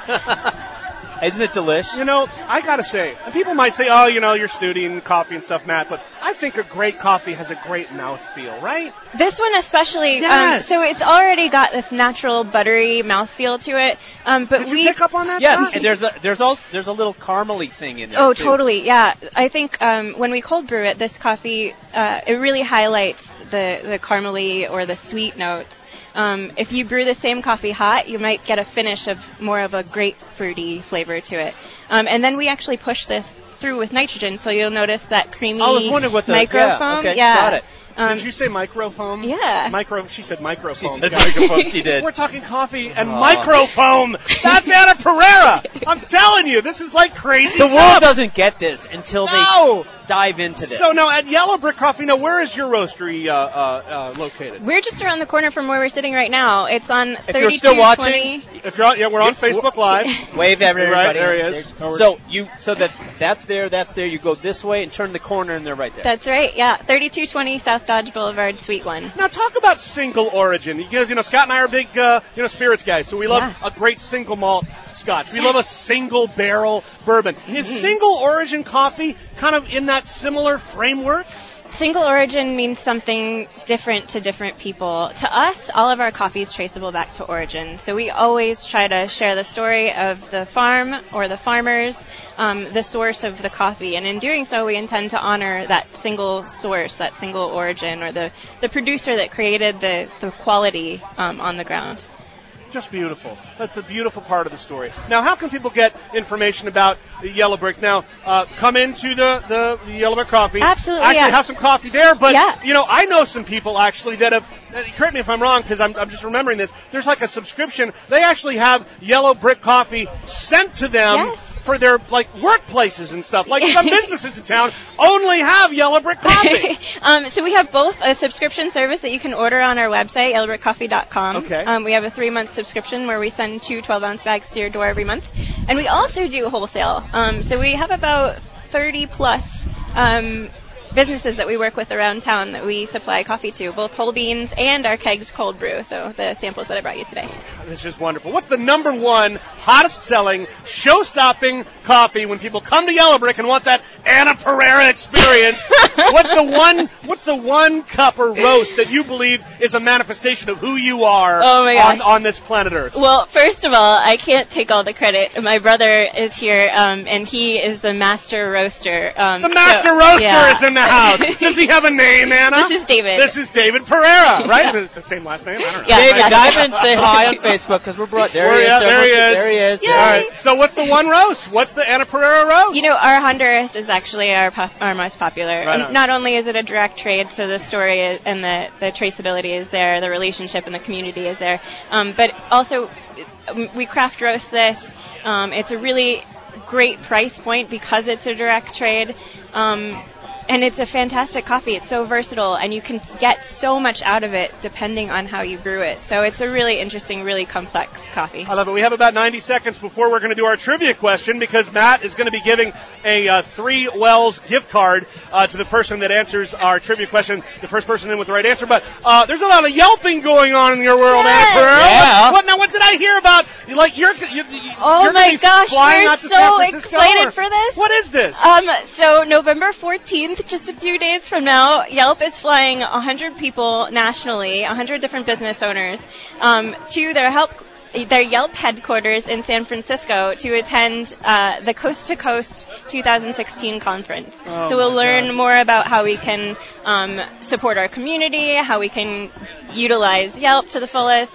Isn't it delish? You know, I gotta say, and people might say, oh, you know, you're studying coffee and stuff, Matt, but I think a great coffee has a great mouthfeel, right? This one especially, yes. So it's already got this natural buttery mouthfeel to it. But Did you pick up on that? Yes, Scott? and there's a little caramely thing in there. Oh, too. totally, yeah. I think when we cold brew it, this coffee, it really highlights the caramely or the sweet notes. If you brew the same coffee hot, you might get a finish of more of a grapefruity flavor to it. And then we actually push this through with nitrogen, so you'll notice that creamy I was wondering what the microfoam. Yeah, okay, got it. Did you say microfoam? Yeah. She said microfoam. She said microfoam. She did. We're talking coffee and microfoam. That's Anna Pereira. I'm telling you, this is like crazy The stuff. world doesn't get this until they dive into this. So now at Yellow Brick Coffee, now where is your roastery located? We're just around the corner from where we're sitting right now. It's on 3220. If you're still watching, we're on Facebook Live. Wave at everybody. Right, there he is. So that's there. You go this way and turn the corner, and they're right there. That's right. Yeah, 3220 South Dodge Boulevard, Suite 1. Now talk about single origin. Because Scott and I are big spirits guys, so we love a great single malt Scotch. We love a single barrel bourbon. Is single origin coffee kind of in that similar framework? Single origin means something different to different people. To us, all of our coffee is traceable back to origin. So we always try to share the story of the farm or the farmers, the source of the coffee. And in doing so, we intend to honor that single source, that single origin, or the producer that created the quality on the ground. Just beautiful. That's a beautiful part of the story. Now, how can people get information about Yellow Brick? Now, come into the Yellow Brick Coffee. Absolutely, actually have some coffee there, but, I know some people, actually, that have, correct me if I'm wrong, because I'm just remembering this, there's like a subscription. They actually have Yellow Brick Coffee sent to them for their, workplaces and stuff. Like, some businesses in town only have Yellow Brick Coffee. So we have both a subscription service that you can order on our website, yellowbrickcoffee.com. Okay. We have a 3-month subscription where we send 2 12-ounce bags to your door every month. And we also do wholesale. So we have about 30-plus businesses that we work with around town that we supply coffee to, both whole beans and our kegs cold brew, so the samples that I brought you today. This is just wonderful. What's the number one hottest selling, show-stopping coffee when people come to Yellow Brick and want that Anna Pereira experience? What's the one cup or roast that you believe is a manifestation of who you are on this planet Earth? Well, first of all, I can't take all the credit. My brother is here, and he is the master roaster. The master roaster is in the house. Does he have a name, Anna? This is David. This is David Pereira, right? It's the same last name? I don't know. Yeah, David, dive in and say hi on Facebook, because we're brought. There he is. All right. So what's the one roast? What's the Anna Pereira roast? Our Honduras is actually our most popular. Right. Not only is it a direct trade, so the story and the traceability is there, the relationship and the community is there, but also we craft roast this. It's a really great price point because it's a direct trade. And it's a fantastic coffee. It's so versatile, and you can get so much out of it depending on how you brew it. So it's a really interesting, really complex coffee. I love it. We have about 90 seconds before we're going to do our trivia question, because Matt is going to be giving a 3 Wells gift card to the person that answers our trivia question, the first person in with the right answer. But there's a lot of yelping going on in your world, Anna Pereira. Yeah. What did I hear about? You're oh my gosh, we're so excited for this. What is this? So November 14th, just a few days from now, Yelp is flying 100 people nationally, 100 different business owners, to their Yelp headquarters in San Francisco to attend the Coast to Coast 2016 conference. So we'll learn more about how we can support our community, how we can utilize Yelp to the fullest,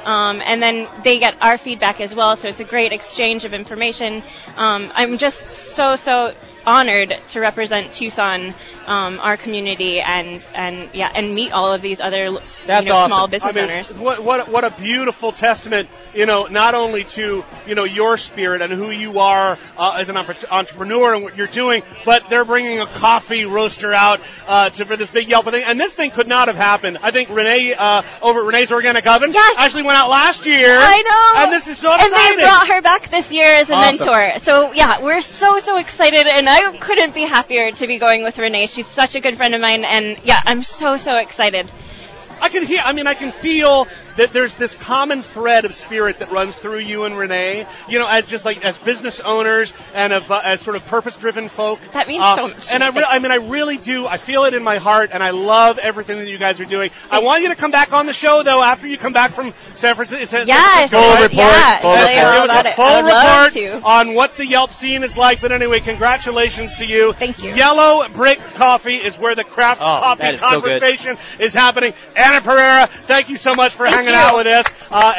and then they get our feedback as well. So it's a great exchange of information. I'm just so honored to represent Tucson, our community, and meet all of these other That's awesome. small business I mean, owners. What a beautiful testament, not only to your spirit and who you are as an entrepreneur and what you're doing, but they're bringing a coffee roaster out for this big Yelp thing. And this thing could not have happened. I think Renee over at Renee's Organic Oven actually went out last year. I know. And this is so exciting. And they brought her back this year as a Awesome. mentor. So yeah, we're so excited, and I couldn't be happier to be going with Renee. She's such a good friend of mine, and yeah, I'm so excited. I can feel that there's this common thread of spirit that runs through you and Renee, as business owners and as sort of purpose-driven folk. That means so much. And I really do. I feel it in my heart, and I love everything that you guys are doing. I want you to come back on the show, though, after you come back from San Francisco. Yes. Full report. Yeah, Give us a full report report on what the Yelp scene is like. But anyway, congratulations to you. Thank you. Yellow Brick Coffee is where the craft coffee conversation is happening. Anna Pereira, thank you so much for hanging out with us.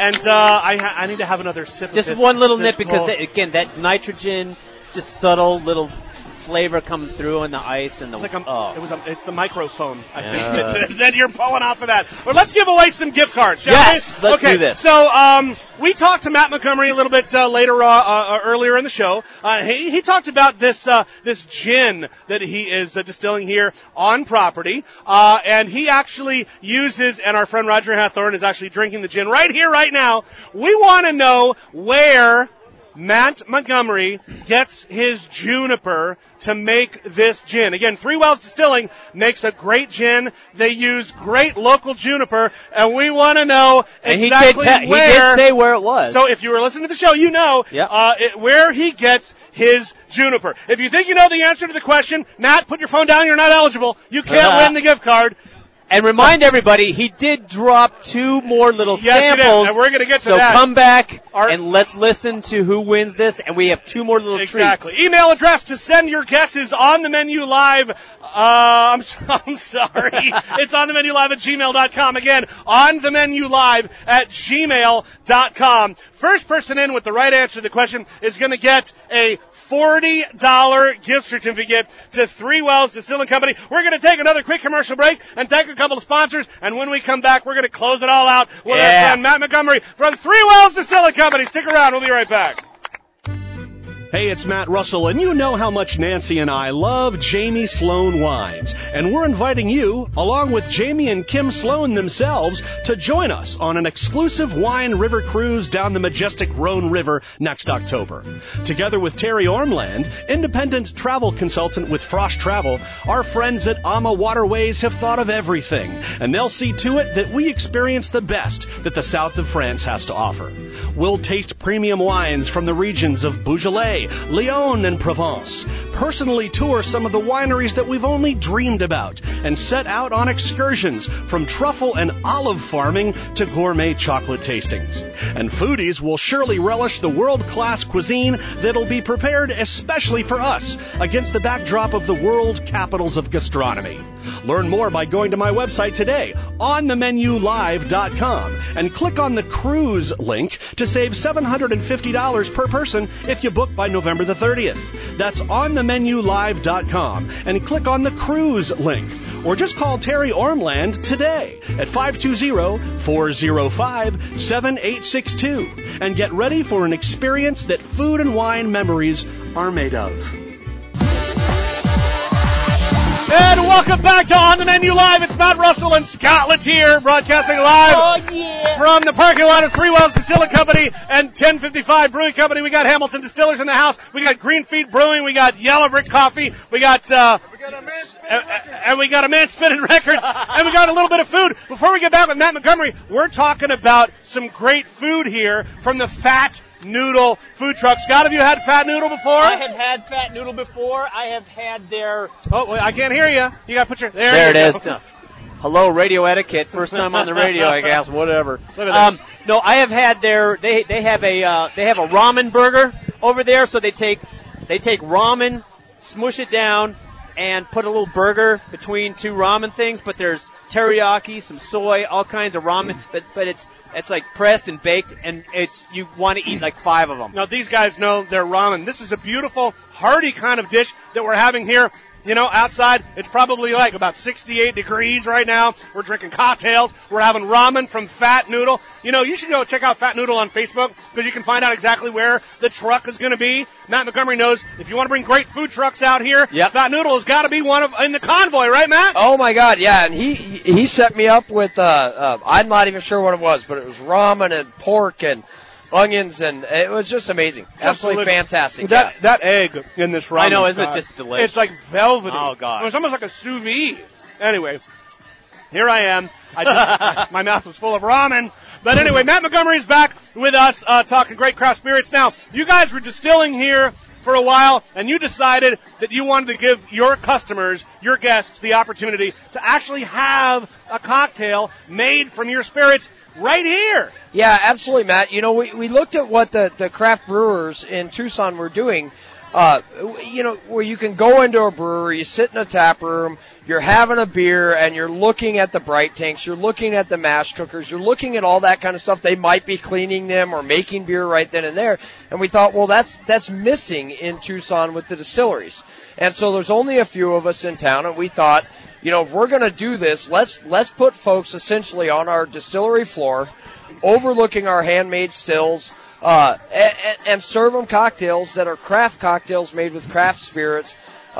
I need to have another sip of this. Just one little nip because, again, that nitrogen, just subtle little flavor coming through on the ice and it's the microphone, I think, that you're pulling off of that. Well, let's give away some gift cards, shall we? Yes, let's do this. So we talked to Matt Montgomery a little bit earlier in the show. He talked about this gin that he is distilling here on property, and he actually uses, and our friend Roger Hathorn is actually drinking the gin right here, right now. We want to know where Matt Montgomery gets his juniper to make this gin. Again, Three Wells Distilling makes a great gin. They use great local juniper, and we want to know exactly where. He did say where it was. So if you were listening to the show, you know where he gets his juniper. If you think you know the answer to the question, Matt, put your phone down. You're not eligible. You can't win the gift card. And remind everybody, he did drop 2 more little samples. He did, and we're going to get to that. So come back and let's listen to who wins this, and we have 2 more little treats. Email address to send your guesses on the menu live. I'm sorry. It's on the menu live at gmail.com. Again, on the menu live at gmail.com. First person in with the right answer to the question is going to get a $40 gift certificate to Three Wells Distilling Company. We're going to take another quick commercial break and thank a couple of sponsors. And when we come back, we're going to close it all out with our friend Matt Montgomery from Three Wells Distilling Company. Stick around. We'll be right back. Hey, it's Matt Russell, and you know how much Nancy and I love Jamie Sloan wines. And we're inviting you, along with Jamie and Kim Sloan themselves, to join us on an exclusive wine river cruise down the majestic Rhone River next October. Together with Terry Ormland, independent travel consultant with Frost Travel, our friends at Ama Waterways have thought of everything, and they'll see to it that we experience the best that the south of France has to offer. We'll taste premium wines from the regions of Beaujolais, Lyon, and Provence, personally tour some of the wineries that we've only dreamed about, and set out on excursions from truffle and olive farming to gourmet chocolate tastings. And foodies will surely relish the world-class cuisine that'll be prepared especially for us against the backdrop of the world capitals of gastronomy. Learn more by going to my website today, onthemenulive.com, and click on the cruise link to save $750 per person if you book by November the 30th. That's onthemenulive.com, and click on the cruise link. Or just call Terry Ormland today at 520-405-7862 and get ready for an experience that food and wine memories are made of. And welcome back to On the Menu Live. It's Matt Russell and Scott Letier broadcasting live from the parking lot of Three Wells Distilling Company and 1055 Brewing Company. We got Hamilton Distillers in the house. We got Green Feet Brewing. We got Yellow Brick Coffee. We got a Man Spinning Records. And we got a little bit of food. Before we get back with Matt Montgomery, we're talking about some great food here from the Fat Noodle food truck. Scott, have you had Fat Noodle before? I have had Fat Noodle before. I have had their... Oh, wait, I can't hear you. You got to put your... There it is. Hello, radio etiquette. First time on the radio, I guess. Whatever. Look at this. No, I have had their... They have a ramen burger over there. So they take ramen, smush it down, and put a little burger between 2 ramen things. But there's teriyaki, some soy, all kinds of ramen. But it's It's like pressed and baked, and you want to eat like 5 of them. Now, these guys know their ramen. This is a beautiful, hearty kind of dish that we're having here. You know, outside, it's probably like about 68 degrees right now. We're drinking cocktails. We're having ramen from Fat Noodle. You know, you should go check out Fat Noodle on Facebook because you can find out exactly where the truck is going to be. Matt Montgomery knows if you want to bring great food trucks out here, Fat Noodle has got to be one in the convoy, right, Matt? Oh, my God, yeah. And he set me up with, I'm not even sure what it was, but it was ramen and pork and onions, and it was just amazing. Absolutely fantastic. That egg in this ramen. I know, isn't it just delicious? It's like velvety. Oh, God. It's almost like a sous vide. Anyway, here I am. My mouth was full of ramen. But anyway, Matt Montgomery's back with us talking great craft spirits. Now, you guys were distilling here for a while, and you decided that you wanted to give your customers, your guests, the opportunity to actually have a cocktail made from your spirits right here. Yeah, absolutely, Matt. You know, we looked at what the craft brewers in Tucson were doing, you know, where you can go into a brewery, you sit in a tap room, you're having a beer, and you're looking at the bright tanks, you're looking at the mash cookers, you're looking at all that kind of stuff. They might be cleaning them or making beer right then and there. And we thought, well, that's missing in Tucson with the distilleries. And so there's only a few of us in town, and we thought, you know, if we're going to do this, let's put folks essentially on our distillery floor, overlooking our handmade stills, and serve them cocktails that are craft cocktails made with craft spirits,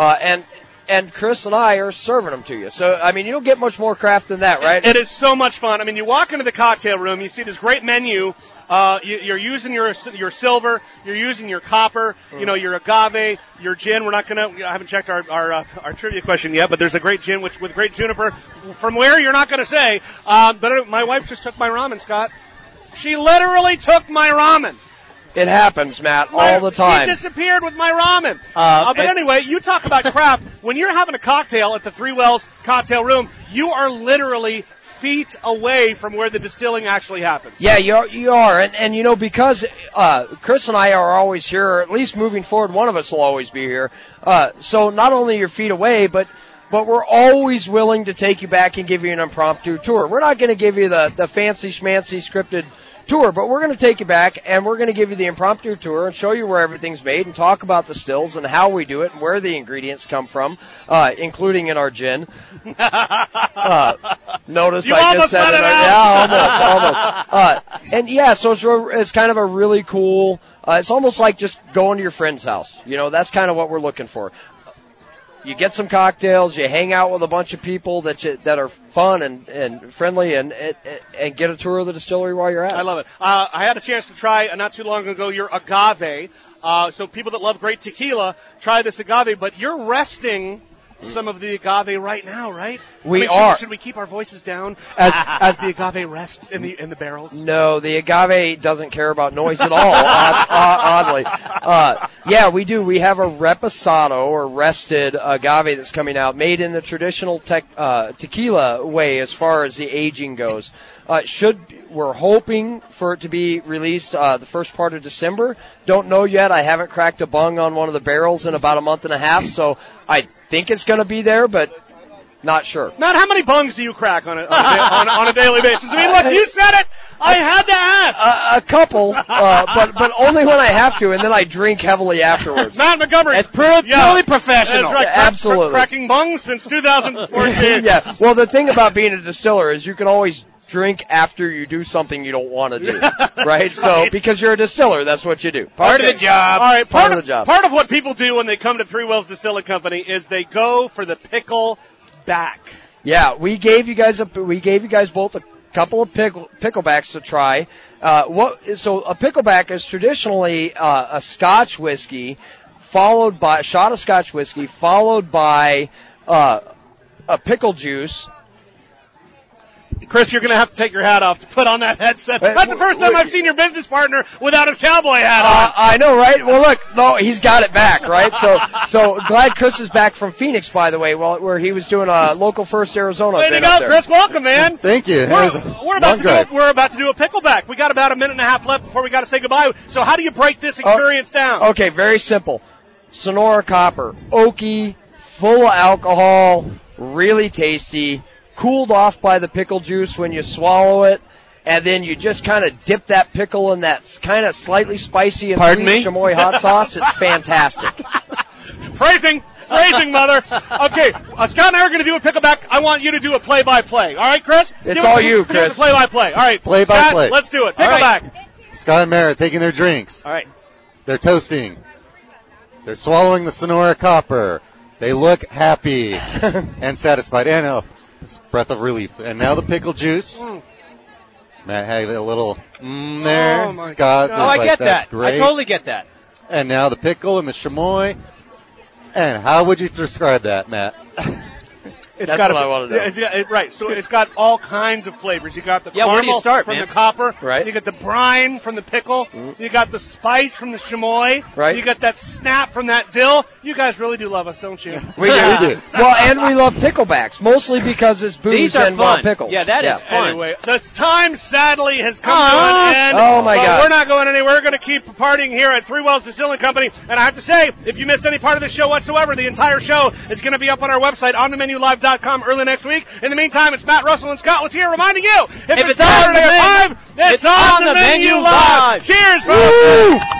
and Chris and I are serving them to you. So, I mean, you don't get much more craft than that, right? It is so much fun. I mean, you walk into the cocktail room, you see this great menu. You're using your silver, you're using your copper, you know, your agave, your gin. We're not gonna. I haven't checked our trivia question yet, but there's a great gin with great juniper. From where you're not gonna say. But my wife just took my ramen, Scott. She literally took my ramen. It happens, Matt, all the time. She disappeared with my ramen. But anyway, you talk about craft. When you're having a cocktail at the Three Wells Cocktail Room, you are literally feet away from where the distilling actually happens. Yeah, you are. And you know, because Chris and I are always here, or at least moving forward, one of us will always be here. So not only you're feet away, but we're always willing to take you back and give you an impromptu tour. We're not going to give you the fancy schmancy scripted tour, but we're going to take you back and we're going to give you the impromptu tour and show you where everything's made and talk about the stills and how we do it and where the ingredients come from, including in our gin. Notice you I just said it. Yeah, almost. And yeah, so it's kind of a really cool, it's almost like just going to your friend's house. You know, that's kind of what we're looking for. You get some cocktails, you hang out with a bunch of people that are fun and friendly, and get a tour of the distillery while you're at it. I love it. I had a chance to try not too long ago your agave. So people that love great tequila, try this agave, but you're resting some of the agave right now, right? We are. Should we keep our voices down as the agave rests in the barrels? No, the agave doesn't care about noise at all, oddly. Yeah, we do. We have a reposado or rested agave that's coming out, made in the traditional tequila way as far as the aging goes. We're hoping for it to be released the first part of December. Don't know yet. I haven't cracked a bung on one of the barrels in about a month and a half, so I think it's going to be there, but not sure. Matt, how many bungs do you crack on a daily basis? I mean, look, you said it. I had to ask. A couple, but only when I have to, and then I drink heavily afterwards. Matt Montgomery. It's purely professional. That's right. Yeah, absolutely. Cracking bungs since 2014. Yeah. Well, the thing about being a distiller is you can always drink after you do something you don't want to do, right? So, because you're a distiller, that's what you do. Part of the job. All right, part of the job. Part of what people do when they come to Three Wells Distilling Company is they go for the pickle back. Yeah, we gave you guys both a couple of picklebacks to try. So a pickleback is traditionally a Scotch whiskey, followed by a shot of Scotch whiskey, followed by a pickle juice. Chris, you're going to have to take your hat off to put on that headset. That's the first time I've seen your business partner without his cowboy hat on. I know, right? Well, look, no, he's got it back, right? So glad Chris is back from Phoenix, by the way, where he was doing a Local First Arizona event up there. Chris, welcome, man. Thank you. We're about to do a pickleback. We got about a minute and a half left before we got to say goodbye. So how do you break this experience down? Okay, very simple. Sonora Copper, oaky, full of alcohol, really tasty. Cooled off by the pickle juice when you swallow it, and then you just kind of dip that pickle in that kind of slightly spicy and Pardon sweet me? chamoy hot sauce. It's fantastic. Phrasing, mother. Okay, Scott and I are going to do a pickleback. I want you to do a play-by-play. All right, Chris? It's all you, Give Chris. us a play-by-play. All right, Play-by-play. Scott, let's do it. All right. Pickleback. Scott and Mara taking their drinks. All right. They're toasting. They're swallowing the Sonora Copper. They look happy and satisfied. And a breath of relief. And now the pickle juice. Matt had a little there. Oh, my Scott, God. Oh, I like, get that's that. great. I totally get that. And now the pickle and the chamoy. And how would you describe that, Matt? It's That's got what I wanna know. Right, so it's got all kinds of flavors. You got the Yeah, where do you caramel start, from man? the copper. Right. You got the brine from the pickle. You got the spice from the chamoy. Right. You got that snap from that dill. You guys really do love us, don't you? We do. Well, and we love picklebacks, mostly because it's booze These are and fun. pickles. Yeah, that is fun. Anyway, this time sadly has come to an end. Oh, my but God. We're not going anywhere. We're going to keep partying here at Three Wells Distilling Company. And I have to say, if you missed any part of this show whatsoever, the entire show is going to be up on our website, onthemenulive.com, early next week. In the meantime, it's Matt Russell and Scott Latier reminding you, if it's Saturday at 5, it's on the menu live. Cheers, folks.